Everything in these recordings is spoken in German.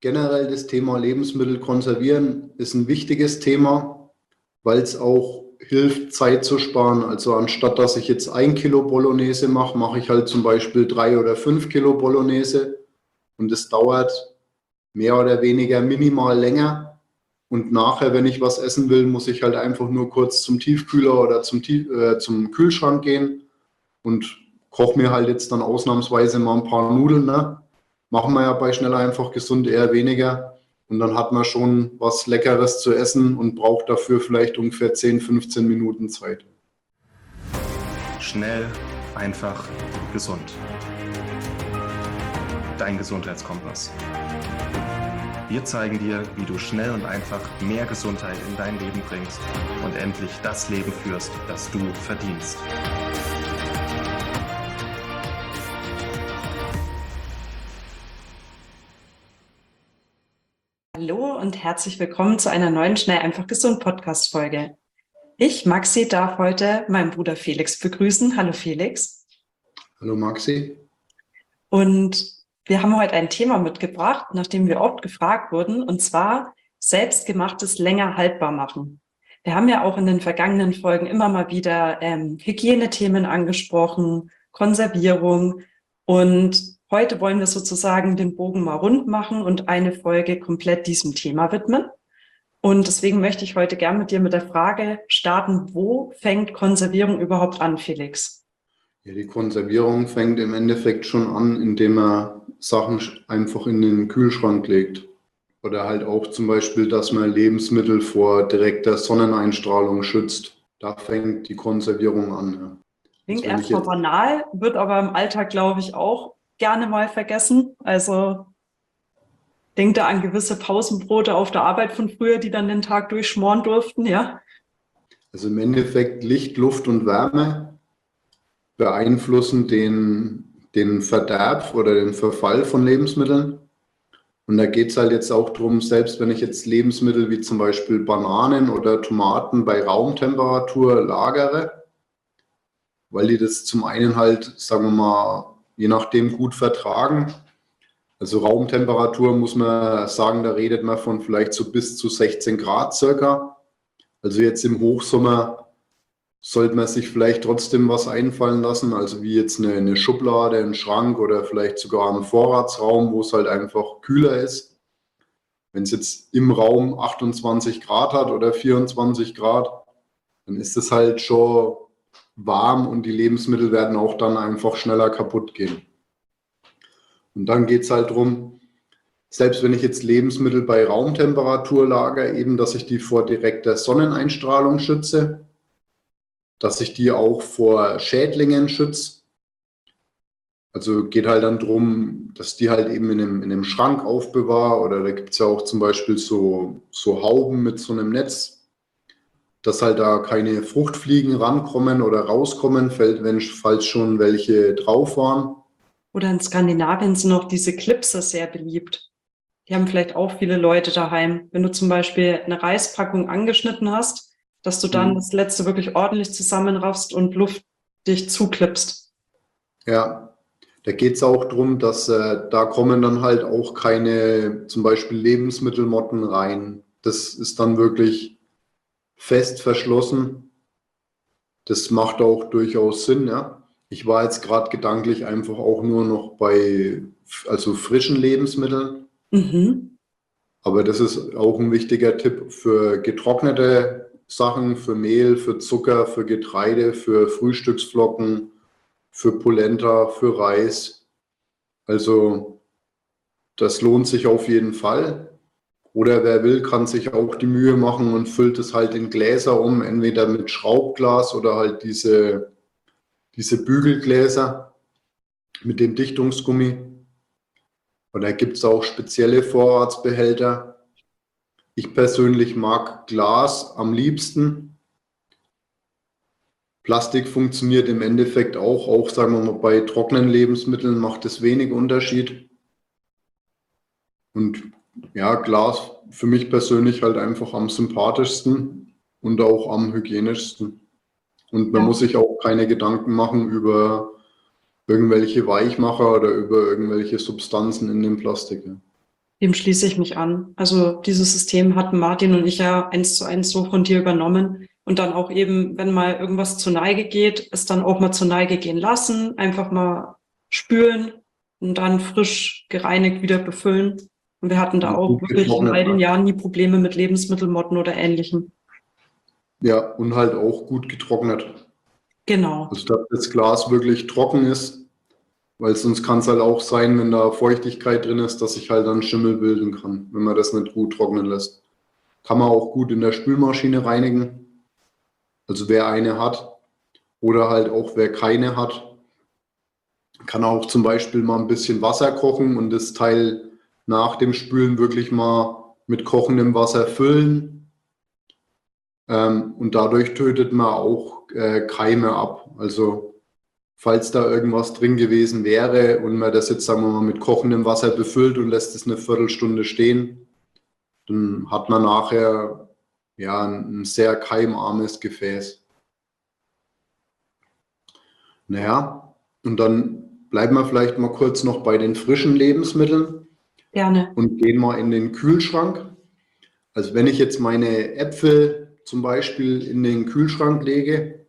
generell das Thema Lebensmittel konservieren ist ein wichtiges Thema, weil es auch hilft, Zeit zu sparen. Also anstatt dass ich jetzt 1 Kilo Bolognese mache, mache ich halt zum Beispiel 3 oder 5 Kilo Bolognese und es dauert mehr oder weniger minimal länger. Und nachher, wenn ich was essen will, muss ich halt einfach nur kurz zum Tiefkühler oder zum Kühlschrank gehen und koche mir halt jetzt dann ausnahmsweise mal ein paar Nudeln. Ne? Machen wir ja bei Schnell einfach gesund eher weniger. Und dann hat man schon was Leckeres zu essen und braucht dafür vielleicht ungefähr 10, 15 Minuten Zeit. Schnell, einfach, gesund. Dein Gesundheitskompass. Wir zeigen dir, wie du schnell und einfach mehr Gesundheit in dein Leben bringst und endlich das Leben führst, das du verdienst. Hallo und herzlich willkommen zu einer neuen Schnell einfach gesund Podcast-Folge. Ich, Maxi, darf heute meinen Bruder Felix begrüßen. Hallo Felix. Hallo Maxi. Und wir haben heute ein Thema mitgebracht, nachdem wir oft gefragt wurden, und zwar selbstgemachtes länger haltbar machen. Wir haben ja auch in den vergangenen Folgen immer mal wieder Hygienethemen angesprochen, Konservierung, und heute wollen wir sozusagen den Bogen mal rund machen und eine Folge komplett diesem Thema widmen. Und deswegen möchte ich heute gern mit dir mit der Frage starten, wo fängt Konservierung überhaupt an, Felix? Ja, die Konservierung fängt im Endeffekt schon an, indem man Sachen einfach in den Kühlschrank legt. Oder halt auch zum Beispiel, dass man Lebensmittel vor direkter Sonneneinstrahlung schützt. Da fängt die Konservierung an. Ja. Klingt erstmal banal, wird aber im Alltag, glaube ich, auch gerne mal vergessen. Also denk da an gewisse Pausenbrote auf der Arbeit von früher, die dann den Tag durchschmoren durften, ja? Also im Endeffekt Licht, Luft und Wärme beeinflussen den Verderb oder den Verfall von Lebensmitteln. Und da geht es halt jetzt auch darum, selbst wenn ich jetzt Lebensmittel wie zum Beispiel Bananen oder Tomaten bei Raumtemperatur lagere, weil die das zum einen halt, sagen wir mal, je nachdem gut vertragen. Also Raumtemperatur muss man sagen, da redet man von vielleicht so bis zu 16 Grad circa. Also jetzt im Hochsommer sollte man sich vielleicht trotzdem was einfallen lassen, also wie jetzt eine Schublade, ein Schrank oder vielleicht sogar einen Vorratsraum, wo es halt einfach kühler ist. Wenn es jetzt im Raum 28 Grad hat oder 24 Grad, dann ist es halt schon warm und die Lebensmittel werden auch dann einfach schneller kaputt gehen. Und dann geht es halt darum, selbst wenn ich jetzt Lebensmittel bei Raumtemperatur lagere, eben, dass ich die vor direkter Sonneneinstrahlung schütze, dass ich die auch vor Schädlingen schütze. Also geht halt dann darum, dass die halt eben in einem Schrank aufbewahre, oder da gibt es ja auch zum Beispiel so Hauben mit so einem Netz, dass halt da keine Fruchtfliegen rankommen oder rauskommen, falls schon welche drauf waren. Oder in Skandinavien sind auch diese Clipse sehr beliebt. Die haben vielleicht auch viele Leute daheim. Wenn du zum Beispiel eine Reispackung angeschnitten hast, dass du dann das letzte wirklich ordentlich zusammenraffst und luftdicht zuklippst. Ja, da geht es auch darum, dass da kommen dann halt auch keine zum Beispiel Lebensmittelmotten rein. Das ist dann wirklich fest verschlossen. Das macht auch durchaus Sinn, ja. Ich war jetzt gerade gedanklich einfach auch nur noch bei frischen Lebensmitteln. Mhm. Aber das ist auch ein wichtiger Tipp für getrocknete Sachen, für Mehl, für Zucker, für Getreide, für Frühstücksflocken, für Polenta, für Reis. Also das lohnt sich auf jeden Fall. Oder wer will, kann sich auch die Mühe machen und füllt es halt in Gläser um, entweder mit Schraubglas oder halt diese Bügelgläser mit dem Dichtungsgummi. Und da gibt es auch spezielle Vorratsbehälter. Ich persönlich mag Glas am liebsten. Plastik funktioniert im Endeffekt auch sagen wir mal, bei trockenen Lebensmitteln macht es wenig Unterschied. Und ja, Glas für mich persönlich halt einfach am sympathischsten und auch am hygienischsten. Und man muss sich auch keine Gedanken machen über irgendwelche Weichmacher oder über irgendwelche Substanzen in dem Plastik. Dem schließe ich mich an. Also dieses System hatten Martin und ich ja 1:1 so von dir übernommen und dann auch eben, wenn mal irgendwas zur Neige geht, es dann auch mal zur Neige gehen lassen, einfach mal spülen und dann frisch gereinigt wieder befüllen. Und wir hatten da Und auch gut wirklich in all den getrocknet. Jahren nie Probleme mit Lebensmittelmotten oder Ähnlichem. Ja, und halt auch gut getrocknet. Genau. Also dass das Glas wirklich trocken ist, weil sonst kann es halt auch sein, wenn da Feuchtigkeit drin ist, dass sich halt dann Schimmel bilden kann, wenn man das nicht gut trocknen lässt. Kann man auch gut in der Spülmaschine reinigen, also wer eine hat oder halt auch wer keine hat, kann auch zum Beispiel mal ein bisschen Wasser kochen und das Teil nach dem Spülen wirklich mal mit kochendem Wasser füllen. Und dadurch tötet man auch Keime ab. Also falls da irgendwas drin gewesen wäre und man das jetzt, sagen wir mal, mit kochendem Wasser befüllt und lässt es eine Viertelstunde stehen, dann hat man nachher ja ein sehr keimarmes Gefäß. Naja, und dann bleiben wir vielleicht mal kurz noch bei den frischen Lebensmitteln Gerne. und gehen mal in den Kühlschrank. Also wenn ich jetzt meine Äpfel zum Beispiel in den Kühlschrank lege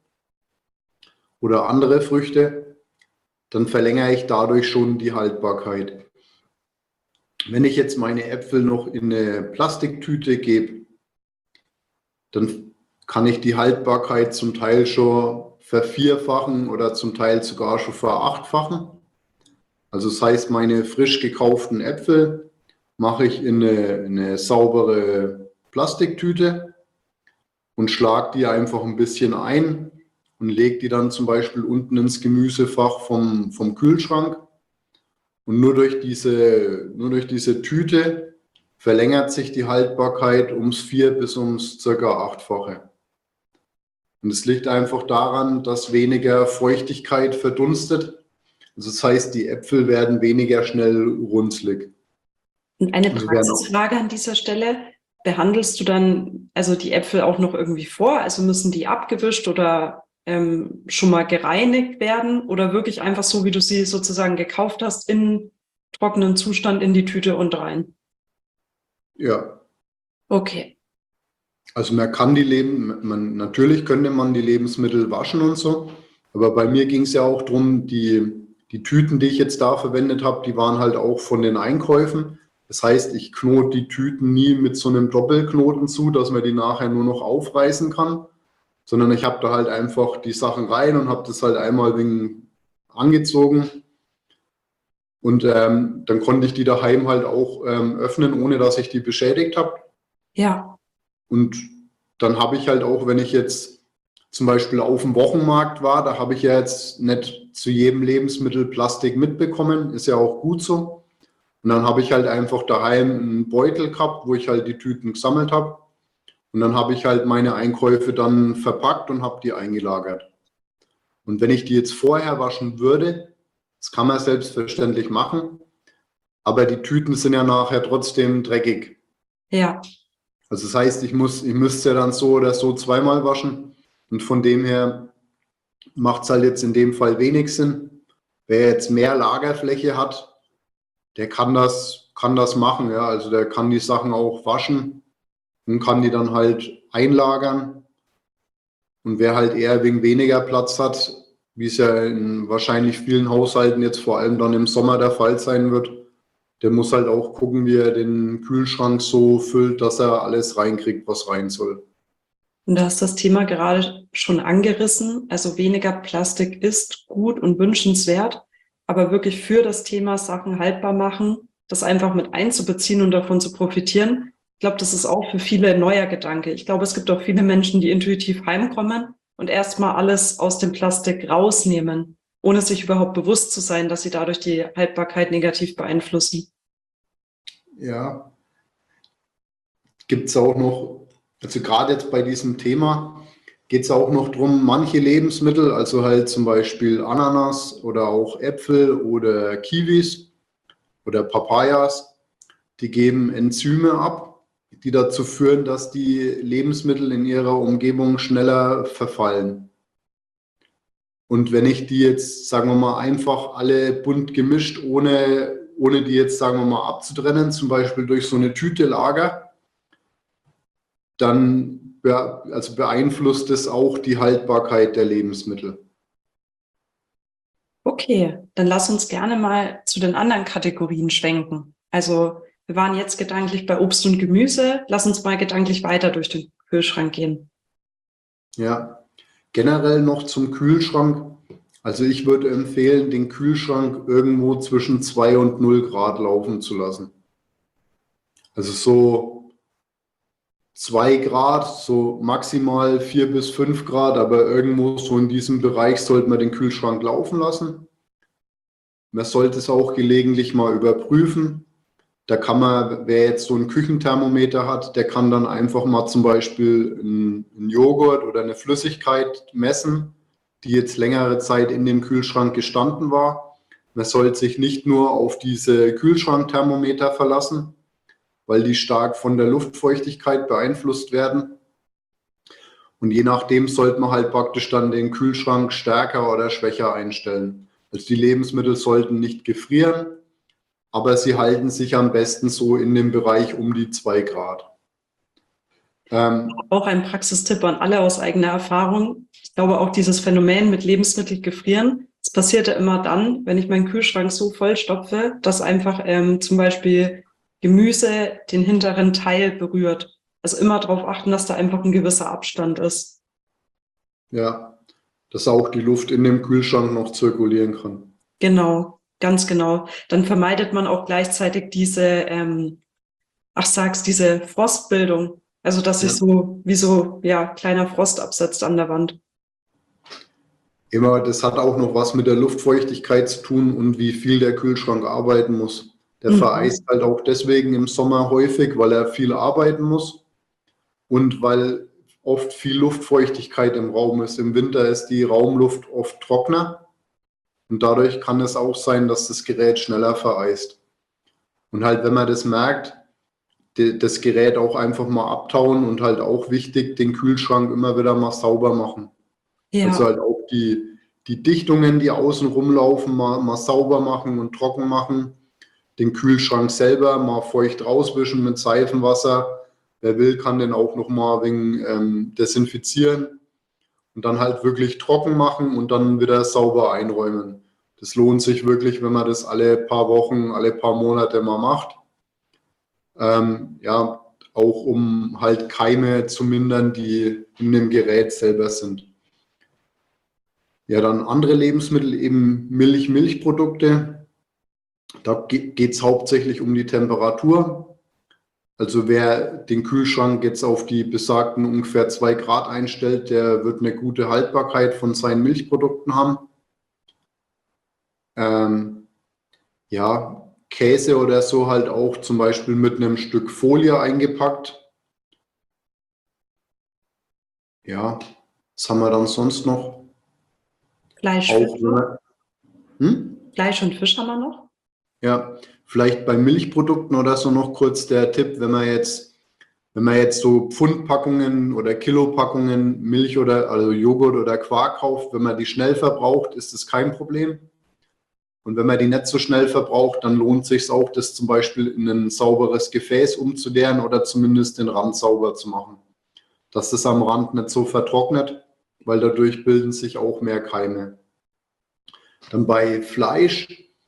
oder andere Früchte, dann verlängere ich dadurch schon die Haltbarkeit. Wenn ich jetzt meine Äpfel noch in eine Plastiktüte gebe, dann kann ich die Haltbarkeit zum Teil schon vervierfachen oder zum Teil sogar schon verachtfachen. Also das heißt, meine frisch gekauften Äpfel mache ich in eine saubere Plastiktüte und schlage die einfach ein bisschen ein und lege die dann zum Beispiel unten ins Gemüsefach vom Kühlschrank. Und nur durch diese Tüte verlängert sich die Haltbarkeit ums 4- bis ums circa 8-fache. Und es liegt einfach daran, dass weniger Feuchtigkeit verdunstet. Also das heißt, die Äpfel werden weniger schnell runzlig. Und eine Also werden auch, Praxisfrage an dieser Stelle. Behandelst du dann also die Äpfel auch noch irgendwie vor? Also müssen die abgewischt oder schon mal gereinigt werden oder wirklich einfach so, wie du sie sozusagen gekauft hast, in trockenen Zustand in die Tüte und rein? ja, Okay. also natürlich könnte man die Lebensmittel waschen und so, aber bei mir ging es ja auch darum, die Tüten, die ich jetzt da verwendet habe, die waren halt auch von den Einkäufen. Das heißt, ich knote die Tüten nie mit so einem Doppelknoten zu, dass man die nachher nur noch aufreißen kann, sondern ich habe da halt einfach die Sachen rein und habe das halt einmal wegen angezogen und dann konnte ich die daheim halt auch öffnen, ohne dass ich die beschädigt habe. Ja. Und dann habe ich halt auch, wenn ich jetzt zum Beispiel auf dem Wochenmarkt war, da habe ich ja jetzt nicht zu jedem Lebensmittel Plastik mitbekommen, ist ja auch gut so. Und dann habe ich halt einfach daheim einen Beutel gehabt, wo ich halt die Tüten gesammelt habe. Und dann habe ich halt meine Einkäufe dann verpackt und habe die eingelagert. Und wenn ich die jetzt vorher waschen würde, das kann man selbstverständlich machen, aber die Tüten sind ja nachher trotzdem dreckig. Ja. Also das heißt, ich müsste ja dann so oder so zweimal waschen. Und von dem her macht es halt jetzt in dem Fall wenig Sinn. Wer jetzt mehr Lagerfläche hat, der kann das machen. Ja? Also der kann die Sachen auch waschen und kann die dann halt einlagern. Und wer halt eher wegen weniger Platz hat, wie es ja in wahrscheinlich vielen Haushalten jetzt vor allem dann im Sommer der Fall sein wird, der muss halt auch gucken, wie er den Kühlschrank so füllt, dass er alles reinkriegt, was rein soll. Und du hast das Thema gerade schon angerissen. Also weniger Plastik ist gut und wünschenswert, aber wirklich für das Thema Sachen haltbar machen, das einfach mit einzubeziehen und davon zu profitieren. Ich glaube, das ist auch für viele ein neuer Gedanke. Ich glaube, es gibt auch viele Menschen, die intuitiv heimkommen und erstmal alles aus dem Plastik rausnehmen, ohne sich überhaupt bewusst zu sein, dass sie dadurch die Haltbarkeit negativ beeinflussen. Ja, gibt es auch noch, also gerade jetzt bei diesem Thema geht es auch noch darum, manche Lebensmittel, also halt zum Beispiel Ananas oder auch Äpfel oder Kiwis oder Papayas, die geben Enzyme ab, die dazu führen, dass die Lebensmittel in ihrer Umgebung schneller verfallen. Und wenn ich die jetzt, sagen wir mal, einfach alle bunt gemischt, ohne ohne die jetzt, sagen wir mal, abzutrennen, zum Beispiel durch so eine Tüte Lager, dann also beeinflusst es auch die Haltbarkeit der Lebensmittel. Okay, dann lass uns gerne mal zu den anderen Kategorien schwenken. Also wir waren jetzt gedanklich bei Obst und Gemüse. Lass uns mal gedanklich weiter durch den Kühlschrank gehen. Ja, generell noch zum Kühlschrank. Also ich würde empfehlen, den Kühlschrank irgendwo zwischen 2 und 0 Grad laufen zu lassen. Also so 2 Grad, so maximal 4 bis 5 Grad, aber irgendwo so in diesem Bereich sollte man den Kühlschrank laufen lassen. Man sollte es auch gelegentlich mal überprüfen. Da kann man, wer jetzt so ein Küchenthermometer hat, der kann dann einfach mal zum Beispiel einen Joghurt oder eine Flüssigkeit messen, die jetzt längere Zeit in dem Kühlschrank gestanden war. Man sollte sich nicht nur auf diese Kühlschrankthermometer verlassen, weil die stark von der Luftfeuchtigkeit beeinflusst werden. Und je nachdem sollte man halt praktisch dann den Kühlschrank stärker oder schwächer einstellen. Also die Lebensmittel sollten nicht gefrieren, aber sie halten sich am besten so in dem Bereich um die 2 Grad. Auch ein Praxistipp an alle aus eigener Erfahrung. Ich glaube auch dieses Phänomen mit Lebensmitteln gefrieren, das passiert ja immer dann, wenn ich meinen Kühlschrank so vollstopfe, dass einfach zum Beispiel Gemüse den hinteren Teil berührt. Also immer darauf achten, dass da einfach ein gewisser Abstand ist. Ja, dass auch die Luft in dem Kühlschrank noch zirkulieren kann. Genau, ganz genau. Dann vermeidet man auch gleichzeitig diese, diese Frostbildung. Also, dass sich so wie so, ja, kleiner Frost absetzt an der Wand. Immer, das hat auch noch was mit der Luftfeuchtigkeit zu tun und wie viel der Kühlschrank arbeiten muss. Der vereist halt auch deswegen im Sommer häufig, weil er viel arbeiten muss und weil oft viel Luftfeuchtigkeit im Raum ist. Im Winter ist die Raumluft oft trockener und dadurch kann es auch sein, dass das Gerät schneller vereist. Und halt, wenn man das merkt, das Gerät auch einfach mal abtauen und halt auch wichtig, den Kühlschrank immer wieder mal sauber machen. Ja. Also halt auch die Dichtungen, die außen rumlaufen, mal sauber machen und trocken machen. Den Kühlschrank selber mal feucht rauswischen mit Seifenwasser. Wer will, kann den auch noch mal wegen desinfizieren und dann halt wirklich trocken machen und dann wieder sauber einräumen. Das lohnt sich wirklich, wenn man das alle paar Wochen, alle paar Monate mal macht. Ja, auch um halt Keime zu mindern, die in dem Gerät selber sind. Ja, dann andere Lebensmittel, eben Milch, Milchprodukte. Da geht es hauptsächlich um die Temperatur. Also wer den Kühlschrank jetzt auf die besagten ungefähr 2 Grad einstellt, der wird eine gute Haltbarkeit von seinen Milchprodukten haben. Ja, Käse oder so halt auch zum Beispiel mit einem Stück Folie eingepackt. Ja, was haben wir dann sonst noch? Fleisch, Auch, Fisch. Fleisch und Fisch haben wir noch. Ja, vielleicht bei Milchprodukten oder so noch kurz der Tipp, wenn man jetzt so Pfundpackungen oder Kilopackungen Milch oder also Joghurt oder Quark kauft, wenn man die schnell verbraucht, ist das kein Problem. Und wenn man die nicht so schnell verbraucht, dann lohnt es sich auch, das zum Beispiel in ein sauberes Gefäß umzuleeren oder zumindest den Rand sauber zu machen. Dass das am Rand nicht so vertrocknet, weil dadurch bilden sich auch mehr Keime. Dann bei Fleisch,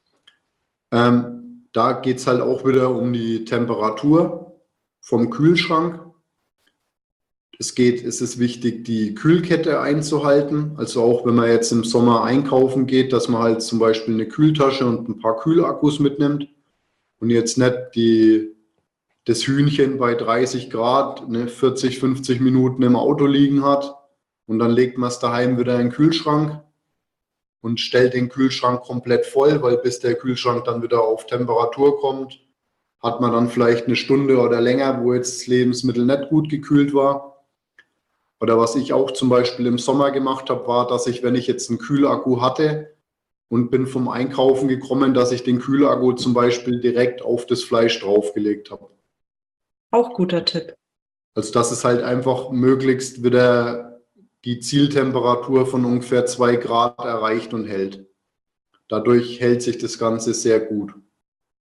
da geht es halt auch wieder um die Temperatur vom Kühlschrank. Es ist wichtig, die Kühlkette einzuhalten. Also auch wenn man jetzt im Sommer einkaufen geht, dass man halt zum Beispiel eine Kühltasche und ein paar Kühlakkus mitnimmt und jetzt nicht das Hühnchen bei 30 Grad 40, 50 Minuten im Auto liegen hat und dann legt man es daheim wieder in den Kühlschrank und stellt den Kühlschrank komplett voll, weil bis der Kühlschrank dann wieder auf Temperatur kommt, hat man dann vielleicht eine Stunde oder länger, wo jetzt das Lebensmittel nicht gut gekühlt war. Oder was ich auch zum Beispiel im Sommer gemacht habe, war, dass ich, wenn ich jetzt einen Kühlakku hatte und bin vom Einkaufen gekommen, dass ich den Kühlakku zum Beispiel direkt auf das Fleisch draufgelegt habe. Auch guter Tipp. Also dass es halt einfach möglichst wieder die Zieltemperatur von ungefähr 2 Grad erreicht und hält. Dadurch hält sich das Ganze sehr gut.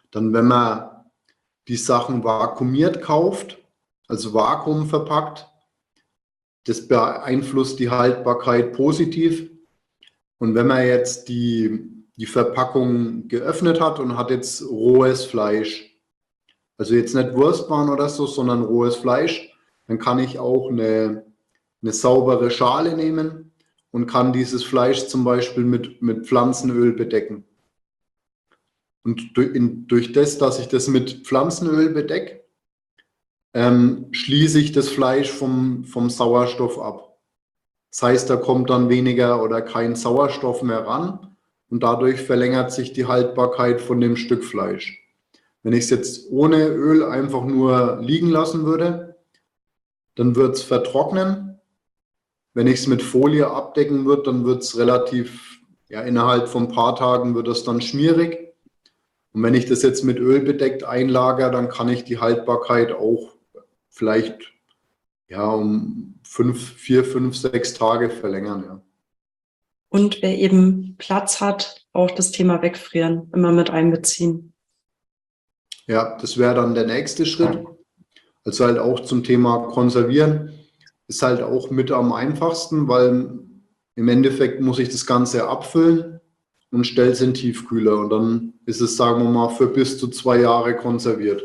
Dann, wenn man die Sachen vakuumiert kauft, also vakuumverpackt, das beeinflusst die Haltbarkeit positiv. Und wenn man jetzt die Verpackung geöffnet hat und hat jetzt rohes Fleisch, also jetzt nicht Wurstwaren oder so, sondern rohes Fleisch, dann kann ich auch eine saubere Schale nehmen und kann dieses Fleisch zum Beispiel mit Pflanzenöl bedecken. Und durch das, dass ich das mit Pflanzenöl bedecke, schließe ich das Fleisch vom Sauerstoff ab. Das heißt, da kommt dann weniger oder kein Sauerstoff mehr ran und dadurch verlängert sich die Haltbarkeit von dem Stück Fleisch. Wenn ich es jetzt ohne Öl einfach nur liegen lassen würde, dann wird es vertrocknen. Wenn ich es mit Folie abdecken würde, dann wird es relativ, innerhalb von ein paar Tagen wird es dann schmierig. Und wenn ich das jetzt mit Öl bedeckt einlagere, dann kann ich die Haltbarkeit auch vielleicht um 4, 5, 6 Tage verlängern. Ja. Und wer eben Platz hat, auch das Thema Wegfrieren immer mit einbeziehen. Ja, das wäre dann der nächste Schritt. Also halt auch zum Thema Konservieren ist halt auch mit am einfachsten, weil im Endeffekt muss ich das Ganze abfüllen und stelle es in den Tiefkühler. Und dann ist es, sagen wir mal, für bis zu 2 Jahre konserviert.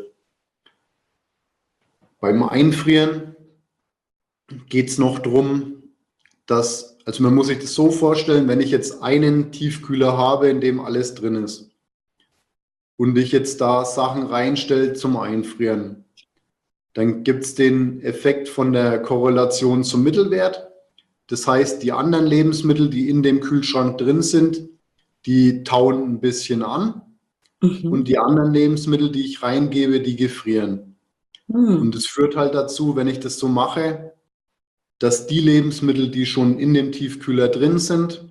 Beim Einfrieren geht es noch darum, also man muss sich das so vorstellen, wenn ich jetzt einen Tiefkühler habe, in dem alles drin ist und ich jetzt da Sachen reinstelle zum Einfrieren, dann gibt es den Effekt von der Korrelation zum Mittelwert. Das heißt, die anderen Lebensmittel, die in dem Kühlschrank drin sind, die tauen ein bisschen an und die anderen Lebensmittel, die ich reingebe, die gefrieren. Und es führt halt dazu, wenn ich das so mache, dass die Lebensmittel, die schon in dem Tiefkühler drin sind,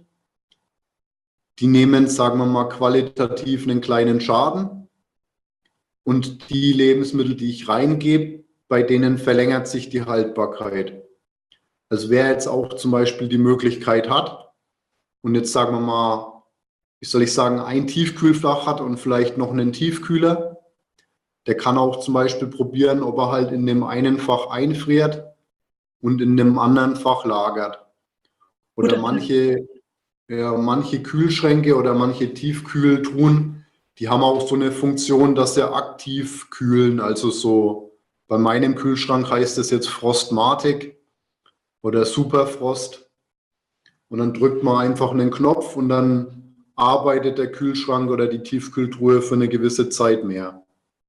die nehmen, sagen wir mal, qualitativ einen kleinen Schaden. Und die Lebensmittel, die ich reingebe, bei denen verlängert sich die Haltbarkeit. Also wer jetzt auch zum Beispiel die Möglichkeit hat und jetzt sagen wir mal, ein Tiefkühlfach hat und vielleicht noch einen Tiefkühler, der kann auch zum Beispiel probieren, ob er halt in dem einen Fach einfriert und in dem anderen Fach lagert. Oder manche Kühlschränke oder manche Tiefkühltruhen, die haben auch so eine Funktion, dass sie aktiv kühlen. Also so bei meinem Kühlschrank heißt es jetzt Frostmatic oder Superfrost. Und dann drückt man einfach einen Knopf und dann arbeitet der Kühlschrank oder die Tiefkühltruhe für eine gewisse Zeit mehr.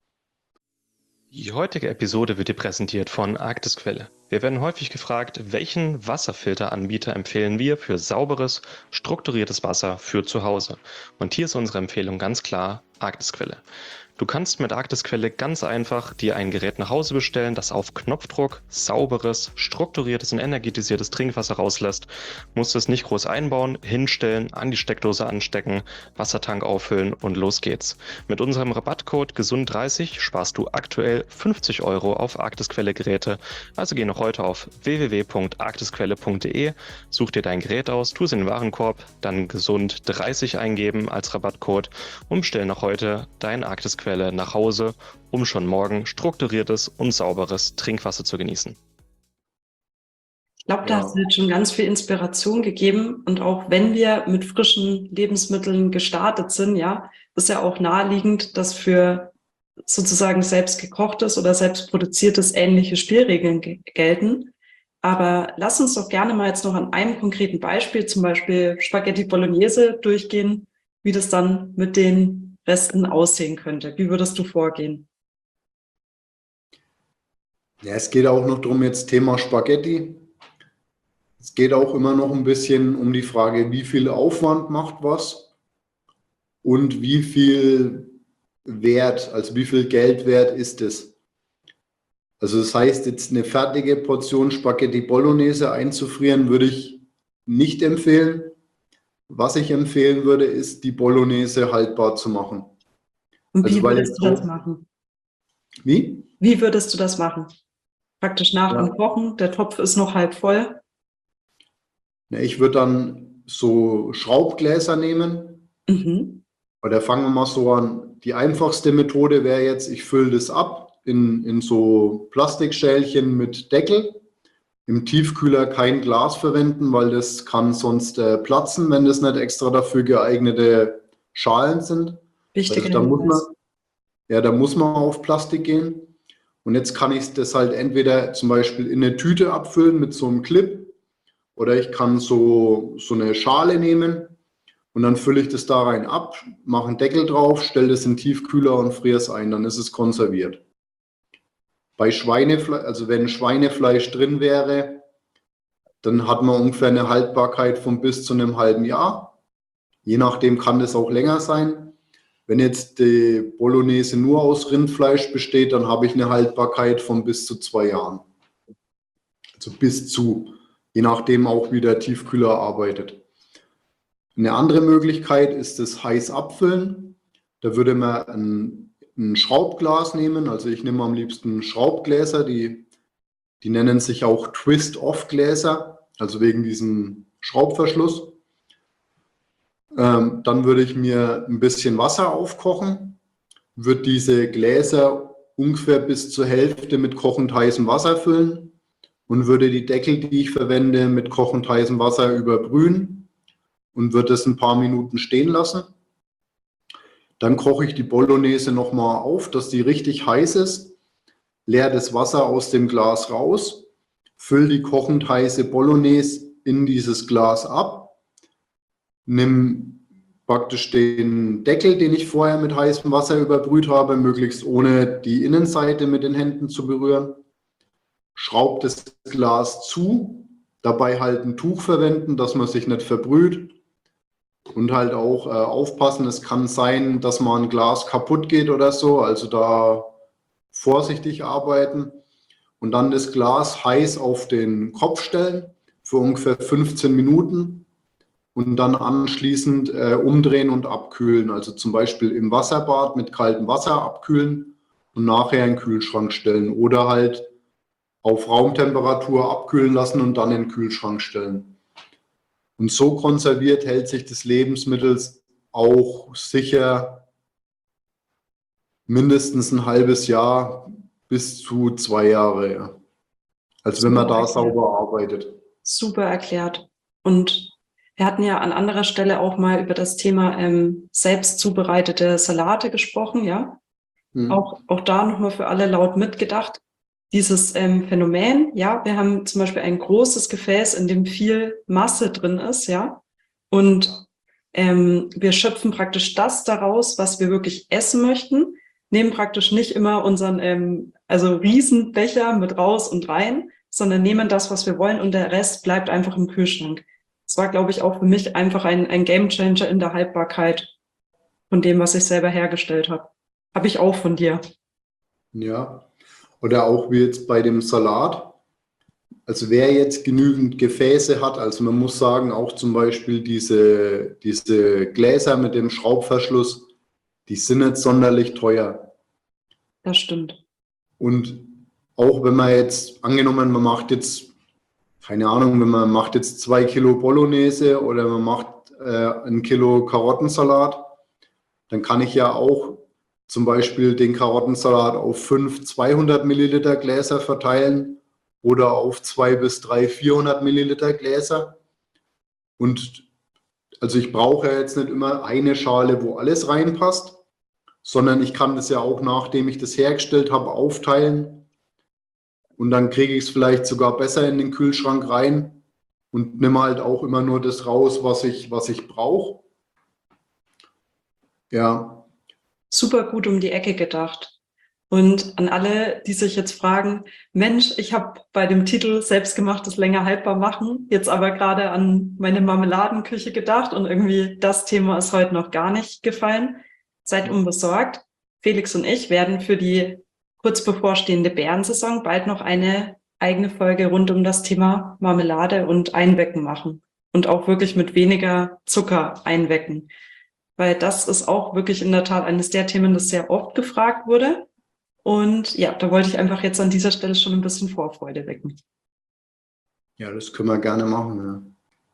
Die heutige Episode wird dir präsentiert von Arktisquelle. Wir werden häufig gefragt, welchen Wasserfilteranbieter empfehlen wir für sauberes, strukturiertes Wasser für zu Hause. Und hier ist unsere Empfehlung ganz klar Arktisquelle. Du kannst mit Arktisquelle ganz einfach dir ein Gerät nach Hause bestellen, das auf Knopfdruck sauberes, strukturiertes und energetisiertes Trinkwasser rauslässt. Musst es nicht groß einbauen, hinstellen, an die Steckdose anstecken, Wassertank auffüllen und los geht's. Mit unserem Rabattcode GESUND30 sparst du aktuell 50 € auf Arktisquelle-Geräte. Also geh noch heute auf www.arktisquelle.de, such dir dein Gerät aus, tu es in den Warenkorb, dann GESUND30 eingeben als Rabattcode und bestell noch heute dein Arktisquelle nach Hause, um schon morgen strukturiertes und sauberes Trinkwasser zu genießen. Ich glaube, da hast du jetzt schon ganz viel Inspiration gegeben. Und auch wenn wir mit frischen Lebensmitteln gestartet sind, ist ja auch naheliegend, dass für sozusagen selbst gekochtes oder selbst produziertes ähnliche Spielregeln gelten. Aber lass uns doch gerne mal jetzt noch an einem konkreten Beispiel, zum Beispiel Spaghetti Bolognese, durchgehen, wie das dann mit den Resten aussehen könnte. Wie würdest du vorgehen? Ja, es geht auch noch darum, jetzt Thema Spaghetti. Es geht auch immer noch ein bisschen um die Frage, wie viel Aufwand macht was und wie viel Wert, also wie viel Geld wert ist es. Also das heißt, jetzt eine fertige Portion Spaghetti Bolognese einzufrieren, würde ich nicht empfehlen. Was ich empfehlen würde, ist, die Bolognese haltbar zu machen. Und wie würdest du das machen? Wie? Wie würdest du das machen? Praktisch nach dem Kochen, der Topf ist noch halb voll. Ich würde dann so Schraubgläser nehmen. Oder fangen wir mal so an, die einfachste Methode wäre jetzt, ich fülle das ab in so Plastikschälchen mit Deckel. Im Tiefkühler kein Glas verwenden, weil das kann sonst platzen, wenn das nicht extra dafür geeignete Schalen sind. Wichtiger Also Hinweis. da muss man auf Plastik gehen. Und jetzt kann ich das halt entweder zum Beispiel in eine Tüte abfüllen mit so einem Clip oder ich kann so eine Schale nehmen und dann fülle ich das da rein ab, mache einen Deckel drauf, stelle das in den Tiefkühler und friere es ein, dann ist es konserviert. Bei Schweinefleisch, also wenn Schweinefleisch drin wäre, dann hat man ungefähr eine Haltbarkeit von bis zu einem halben Jahr. Je nachdem kann das auch länger sein. Wenn jetzt die Bolognese nur aus Rindfleisch besteht, dann habe ich eine Haltbarkeit von bis zu 2 Jahren. Also je nachdem auch wie der Tiefkühler arbeitet. Eine andere Möglichkeit ist das heiß abfüllen. Da würde man ein Schraubglas nehmen. Also ich nehme am liebsten Schraubgläser, die nennen sich auch Twist-Off-Gläser, also wegen diesem Schraubverschluss. Dann würde ich mir ein bisschen Wasser aufkochen, würde diese Gläser ungefähr bis zur Hälfte mit kochend heißem Wasser füllen und würde die Deckel, die ich verwende, mit kochend heißem Wasser überbrühen und würde es ein paar Minuten stehen lassen. Dann koche ich die Bolognese nochmal auf, dass die richtig heiß ist, leere das Wasser aus dem Glas raus, fülle die kochend heiße Bolognese in dieses Glas ab, nimm praktisch den Deckel, den ich vorher mit heißem Wasser überbrüht habe, möglichst ohne die Innenseite mit den Händen zu berühren, schraube das Glas zu, dabei halt ein Tuch verwenden, dass man sich nicht verbrüht. Und halt auch aufpassen, es kann sein, dass mal ein Glas kaputt geht oder so, also da vorsichtig arbeiten und dann das Glas heiß auf den Kopf stellen für ungefähr 15 Minuten und dann anschließend umdrehen und abkühlen, also zum Beispiel im Wasserbad mit kaltem Wasser abkühlen und nachher in den Kühlschrank stellen oder halt auf Raumtemperatur abkühlen lassen und dann in den Kühlschrank stellen. Und so konserviert hält sich das Lebensmittel auch sicher mindestens ein halbes Jahr bis zu 2 Jahre. Ja. Also wenn man da sauber arbeitet. Super erklärt. Und wir hatten ja an anderer Stelle auch mal über das Thema selbst zubereitete Salate gesprochen, ja. Auch da nochmal für alle laut mitgedacht. Dieses Phänomen, ja, wir haben zum Beispiel ein großes Gefäß, in dem viel Masse drin ist, ja, und wir schöpfen praktisch das daraus, was wir wirklich essen möchten, nehmen praktisch nicht immer unseren, also Riesenbecher mit raus und rein, sondern nehmen das, was wir wollen und der Rest bleibt einfach im Kühlschrank. Das war, glaube ich, auch für mich einfach ein Gamechanger in der Haltbarkeit von dem, was ich selber hergestellt habe. Habe ich auch von dir. Ja. Oder auch wie jetzt bei dem Salat. Also wer jetzt genügend Gefäße hat, also man muss sagen, auch zum Beispiel diese Gläser mit dem Schraubverschluss, die sind nicht sonderlich teuer. Das stimmt. Und auch wenn man jetzt, angenommen, man macht jetzt, keine Ahnung, wenn man macht jetzt 2 Kilo Bolognese oder man macht 1 Kilo Karottensalat, dann kann ich ja auch zum Beispiel den Karottensalat auf 5 200 Milliliter Gläser verteilen oder auf 2 bis 3 400 Milliliter Gläser. Und also ich brauche ja jetzt nicht immer eine Schale, wo alles reinpasst, sondern ich kann das ja auch, nachdem ich das hergestellt habe, aufteilen. Und dann kriege ich es vielleicht sogar besser in den Kühlschrank rein und nehme halt auch immer nur das raus, was ich brauche. Ja. Super gut um die Ecke gedacht. Und an alle, die sich jetzt fragen, Mensch, ich habe bei dem Titel Selbstgemachtes länger haltbar machen jetzt aber gerade an meine Marmeladenküche gedacht und irgendwie das Thema ist heute noch gar nicht gefallen. Seid unbesorgt. Felix und ich werden für die kurz bevorstehende Beerensaison bald noch eine eigene Folge rund um das Thema Marmelade und Einwecken machen und auch wirklich mit weniger Zucker einwecken. Weil das ist auch wirklich in der Tat eines der Themen, das sehr oft gefragt wurde. Und ja, da wollte ich einfach jetzt an dieser Stelle schon ein bisschen Vorfreude wecken. Ja, das können wir gerne machen. Ja.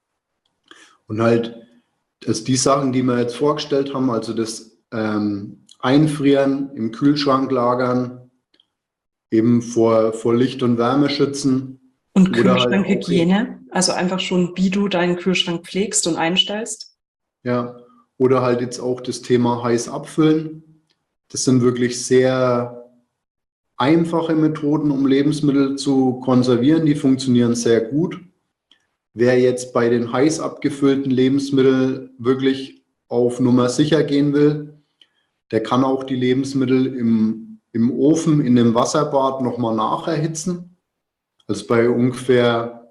Und halt, dass die Sachen, die wir jetzt vorgestellt haben, also das einfrieren, im Kühlschrank lagern, eben vor Licht und Wärme schützen. Und Oder halt Kühlschrankhygiene, also einfach schon, wie du deinen Kühlschrank pflegst und einstellst. Ja, oder halt jetzt auch das Thema heiß abfüllen. Das sind wirklich sehr einfache Methoden, um Lebensmittel zu konservieren. Die funktionieren sehr gut. Wer jetzt bei den heiß abgefüllten Lebensmitteln wirklich auf Nummer sicher gehen will, der kann auch die Lebensmittel im Ofen, in dem Wasserbad nochmal nacherhitzen. Also bei ungefähr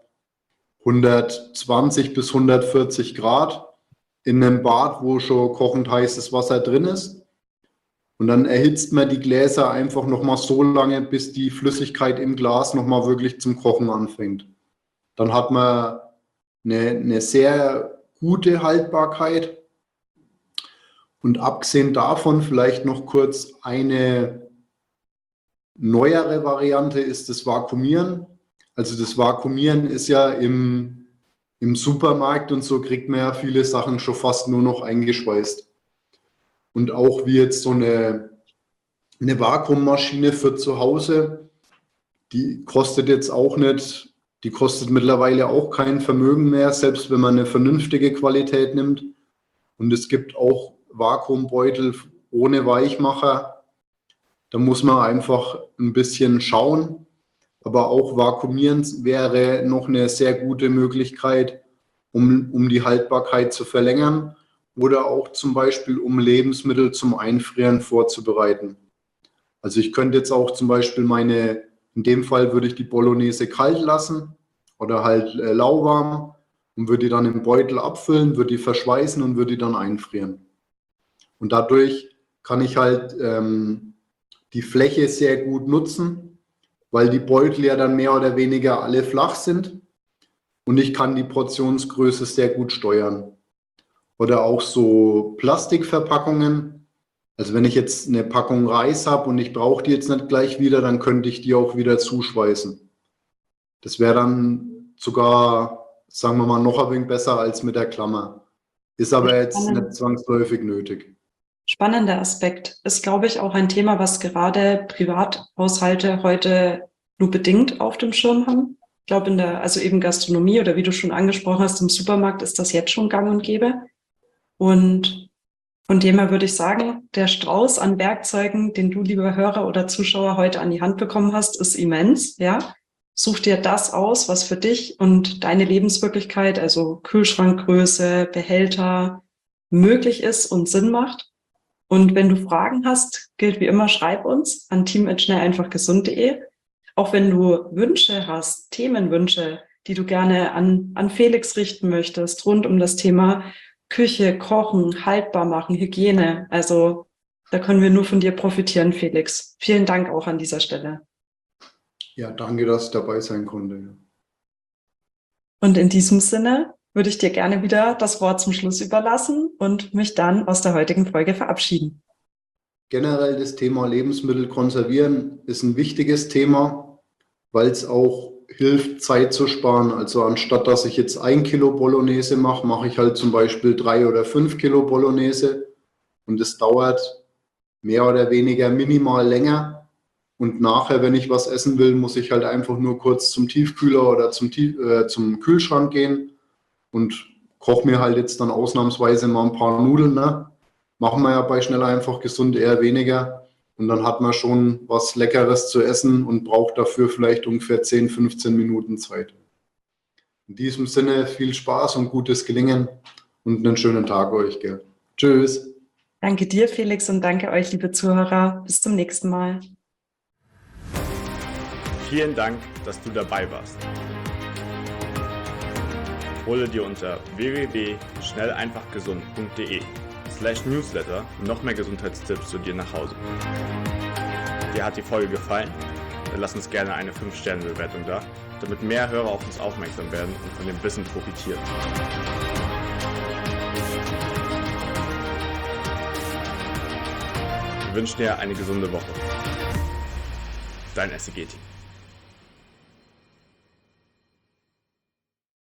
120 bis 140 Grad in einem Bad, wo schon kochend heißes Wasser drin ist. Und dann erhitzt man die Gläser einfach nochmal so lange, bis die Flüssigkeit im Glas nochmal wirklich zum Kochen anfängt. Dann hat man eine sehr gute Haltbarkeit. Und abgesehen davon vielleicht noch kurz eine neuere Variante ist das Vakuumieren. Also das Vakuumieren ist ja im Supermarkt und so kriegt man ja viele Sachen schon fast nur noch eingeschweißt. Und auch wie jetzt so eine Vakuummaschine für zu Hause, die kostet jetzt auch nicht, die kostet mittlerweile auch kein Vermögen mehr, selbst wenn man eine vernünftige Qualität nimmt. Und es gibt auch Vakuumbeutel ohne Weichmacher. Da muss man einfach ein bisschen schauen. Aber auch Vakuumieren wäre noch eine sehr gute Möglichkeit, um die Haltbarkeit zu verlängern oder auch zum Beispiel, um Lebensmittel zum Einfrieren vorzubereiten. Also ich könnte jetzt auch zum Beispiel in dem Fall würde ich die Bolognese kalt lassen oder halt lauwarm und würde die dann im Beutel abfüllen, würde die verschweißen und würde die dann einfrieren. Und dadurch kann ich halt die Fläche sehr gut nutzen, weil die Beutel ja dann mehr oder weniger alle flach sind und ich kann die Portionsgröße sehr gut steuern. Oder auch so Plastikverpackungen. Also wenn ich jetzt eine Packung Reis habe und ich brauche die jetzt nicht gleich wieder, dann könnte ich die auch wieder zuschweißen. Das wäre dann sogar, sagen wir mal, noch ein wenig besser als mit der Klammer. Ist aber jetzt nicht zwangsläufig nötig. Spannender Aspekt. Ist, glaube ich, auch ein Thema, was gerade Privathaushalte heute nur bedingt auf dem Schirm haben. Ich glaube, also eben Gastronomie oder wie du schon angesprochen hast, im Supermarkt ist das jetzt schon gang und gäbe. Und von dem her würde ich sagen, der Strauß an Werkzeugen, den du, lieber Hörer oder Zuschauer, heute an die Hand bekommen hast, ist immens. Ja, such dir das aus, was für dich und deine Lebenswirklichkeit, also Kühlschrankgröße, Behälter, möglich ist und Sinn macht. Und wenn du Fragen hast, gilt wie immer, schreib uns an team@schnelleinfachgesund.de. Auch wenn du Wünsche hast, Themenwünsche, die du gerne an Felix richten möchtest, rund um das Thema Küche, Kochen, haltbar machen, Hygiene. Also da können wir nur von dir profitieren, Felix. Vielen Dank auch an dieser Stelle. Ja, danke, dass ich dabei sein konnte. Und in diesem Sinne würde ich dir gerne wieder das Wort zum Schluss überlassen und mich dann aus der heutigen Folge verabschieden. Generell das Thema Lebensmittel konservieren ist ein wichtiges Thema, weil es auch hilft, Zeit zu sparen. Also anstatt dass ich jetzt 1 Kilo Bolognese mache, mache ich halt zum Beispiel 3 oder 5 Kilo Bolognese und es dauert mehr oder weniger minimal länger. Und nachher, wenn ich was essen will, muss ich halt einfach nur kurz zum Tiefkühler oder zum Kühlschrank gehen und koche mir halt jetzt dann ausnahmsweise mal ein paar Nudeln. Ne? Machen wir ja bei Schnell einfach gesund eher weniger. Und dann hat man schon was Leckeres zu essen und braucht dafür vielleicht ungefähr 10, 15 Minuten Zeit. In diesem Sinne viel Spaß und gutes Gelingen und einen schönen Tag euch. Gell? Tschüss. Danke dir, Felix, und danke euch, liebe Zuhörer. Bis zum nächsten Mal. Vielen Dank, dass du dabei warst. Hole dir unter www.schnelleinfachgesund.de/Newsletter noch mehr Gesundheitstipps zu dir nach Hause. Dir hat die Folge gefallen? Dann lass uns gerne eine 5-Sterne-Bewertung da, damit mehr Hörer auf uns aufmerksam werden und von dem Wissen profitieren. Wir wünschen dir eine gesunde Woche. Dein SEG-Team.